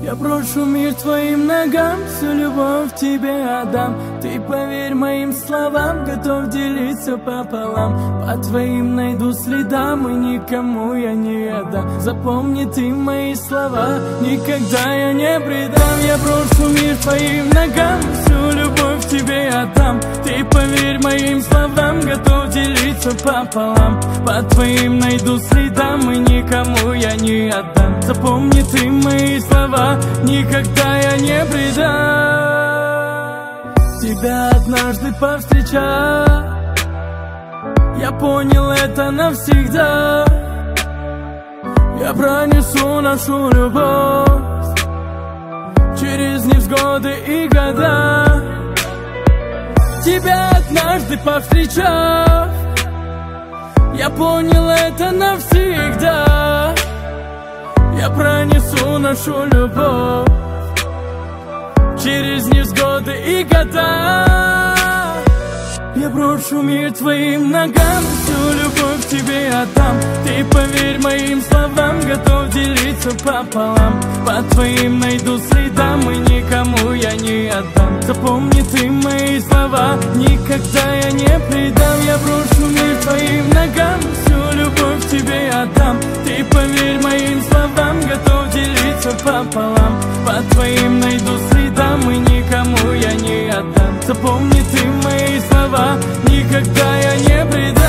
Я брошу мир твоим ногам, всю любовь тебе отдам. Ты поверь моим словам, готов делиться пополам. По твоим найду следам, и никому я не отдам. Запомни ты мои слова, никогда я не предам. Я брошу мир твоим ногам, всю любовь тебе отдам. Ты поверь моим словам, готов делиться пополам. По твоим найду следам, и никому я не отдам. Запомни ты мои слова, никогда я не предам. Тебя однажды повстречал, я понял это навсегда. Я пронесу нашу любовь через невзгоды и года. Тебя однажды повстречал, я понял это навсегда. Я пронесу нашу любовь через невзгоды и года. Я брошу мир твоим ногам, всю любовь тебе отдам. Ты поверь моим словам, готов делиться пополам. По твоим найду следам, и никому я не отдам. Запомни ты мои слова, никогда я не предам. Я брошу мир твоим ногам, всю любовь тебе отдам. Ты поверь моим словам, готов делиться пополам. По твоим найду следам, и никому я не отдам. Запомни ты мои слова, никогда я не предам.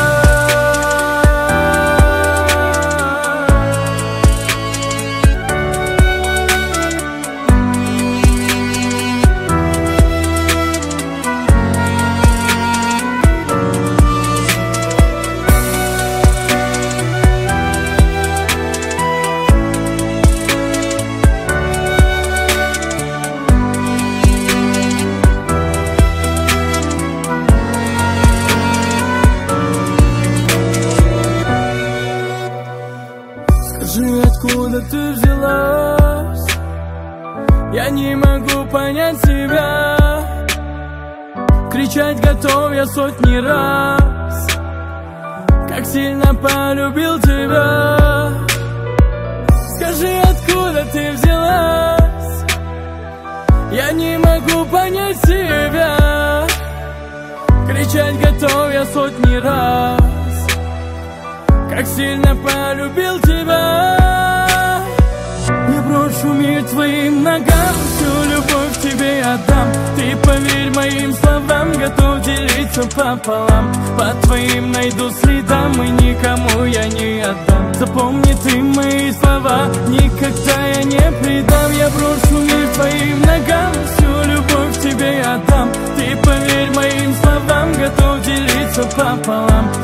Скажи, откуда ты взялась? Я не могу понять себя. Кричать готов я сотни раз, как сильно полюбил тебя. Скажи, откуда ты взялась? Я не могу понять себя. Кричать готов я сотни раз, как сильно полюбил тебя. Я брошу мир твоим ногам, всю любовь тебе отдам. Ты поверь моим словам, готов делиться пополам. По твоим найду следам, и никому я не отдам. Запомни ты мои слова, никогда я не предам. Я брошу мир твоим ногам, всю любовь тебе отдам. Ты поверь моим словам, готов делиться пополам.